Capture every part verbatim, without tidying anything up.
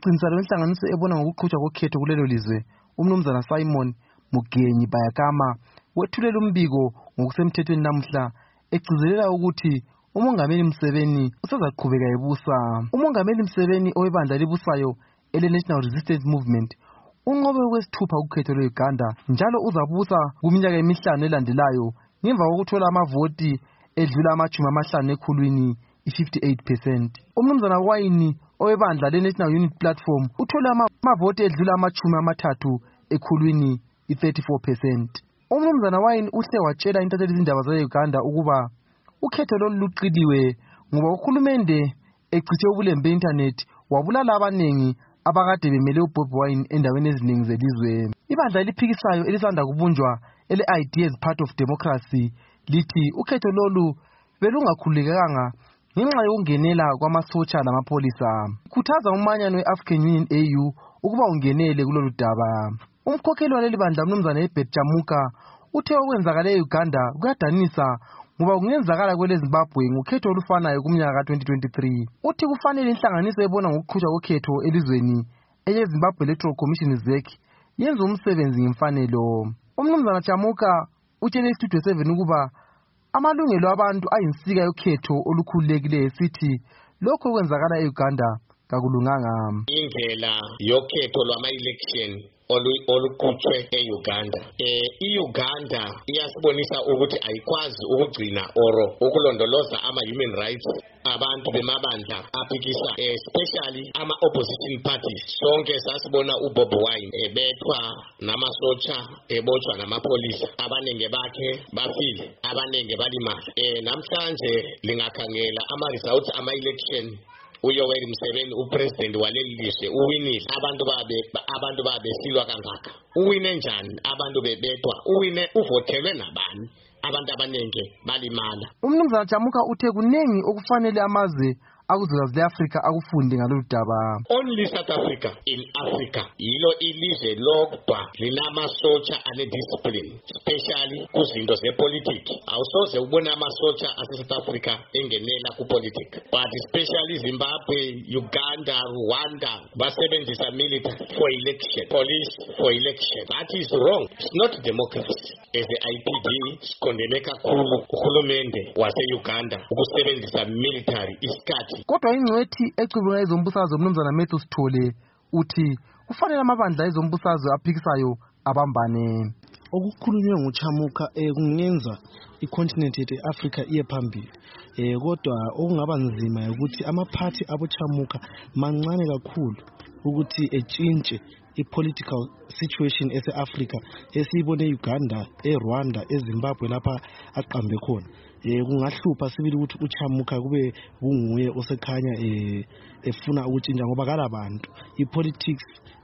Ucinisa lwenhlanganiso ebona ngokuqhutshwa kokhetho kulelo lizwe, umnumzana Simon Mugenyi Bayakama wethulela umbiko ngokusemthethweni namhla egcizelela ukuthi uMongameli Museveni usazaqhubeka ebusa. uMongameli Museveni owebandla libusayo ele-National Resistance Movement unqobe okwesithupha ukhetho lwe-Uganda njalo uzabusa kuminyaka emihlanu elandelayo ngemva kokuthola amavoti edlula amachumi amahlanu ekhulwini i-fifty-eight percent. Umnumzana Wayini owebandla le-National Unity Platform uthole amavoti edlula amachumi amathathu ekhulwini i-thirty-four percent. Umnumzana Wayini uhle watshela intatheli izindaba ze-Uganda ukuba ukhetho lolu luqiliwe ngoba uhulumende echithe ubulembu be-internet wabulala abanengi abakade bemele uBobi Wine endaweni eziningi zelizwe. Ibandla eliphikisayo elisanda kubunjwa ele-I D as part of democracy lithi ukhetho lolu belungakhululekanga ngenxa yokungenela kwamasotsha lamapholisa. Khuthaza umanyano we-African Union A U ukuba ungenele kulolu daba. Umkhokheli waleli bandla umnumzana Herbert Chamuka uthe okwenzakala e-Uganda kuyadanisa ngoba kungenzakala kwele Zimbabwe ngokhetho olufanayo kumnyaka ka twenty twenty-three. Uthi kufanele inhlanganiso ebona ngokuqhutshwa kokhetho elizweni eye-Zimbabwe Electoral Commission Z E C yenze umsebenzi ngemfanelo. Umnumzana Chamuka utshele iStudio seven ukuba amalungelo abantu ayinsika yokhetho olukhululekileyo sithi lokho kwenzakala e-Uganda kakulunganga. Indlela yokhetho lwama-election oluqhutshwe e-Uganda. Eh i-Uganda iyasibonisa ukuthi ayikwazi ukugcina oro ukulondoloza ama-human rights abantu bemabandla aphikisa, especially ama-opposition parties. Sonke sasibona uBobi Wine ebethwa namasotsha, ebotshwa namapolisa, abanenge bakhe bafile, abanenge balimala. Eh namhlanje lingakhangela ama-results ama-election uYoweri Museveni upresident waleli lizwe uwinile, abantu babe abantu babesilwa kangaka. Uwine njani? Abantu bebethwa. Uwine uvothelwe nabani? Abantu abanenge balimala. Umnumzana Chamuka uthe kunengi okufanele amazwe akuzwekazi le-Afrika akufunde ngalolu daba. Only South Africa in Africa yilo ilizwe lodwa linamasotsha ane-discipline, especially kuzinto zepolitiki. Awusoze ubone amasotsha ase-South Africa engenela kupolitiki, but especially Zimbabwe, Uganda, Rwanda basebenzisa military for election, police for election. That is wrong. It's not democracy. As the I P D sikondene kakhulu uhulumende wase-Uganda ukusebenzisa military isikhathi. Kodwa ingcwethi ecubungula ezombusazwe umnumzana Matthew Sithole uthi kufanele amabandla ezombusazwe aphikisayo abambane. Okukhulunywe nguChamuka eh kungenza icontinent yethu eAfrica iye phambili. Eh kodwa okungaba nzima ukuthi amaphathi aboChamuka mancane kakhulu ukuthi etshintshe i-political situation ese-Africa esiyibone e-Uganda, e-Rwanda, e-Zimbabwe lapha aqambe khona. Eh kungahlupha sibili ukuthi uChamuka kube kunguye osekhanya eh efuna ukutshintsha ngoba kalabantu i-politics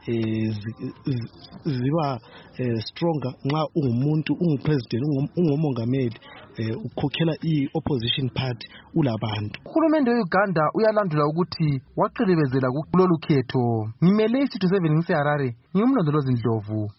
eh ziba stronger nxa ungumuntu ungupresident ungumongameli eh ukhokhela i-opposition party ulabantu. Uhulumende we-Uganda uyalandula ukuthi waqilibezela kulolu khetho. Ngimele iStudio seven ngiseHarare, ngimlondolozi Ndlovu.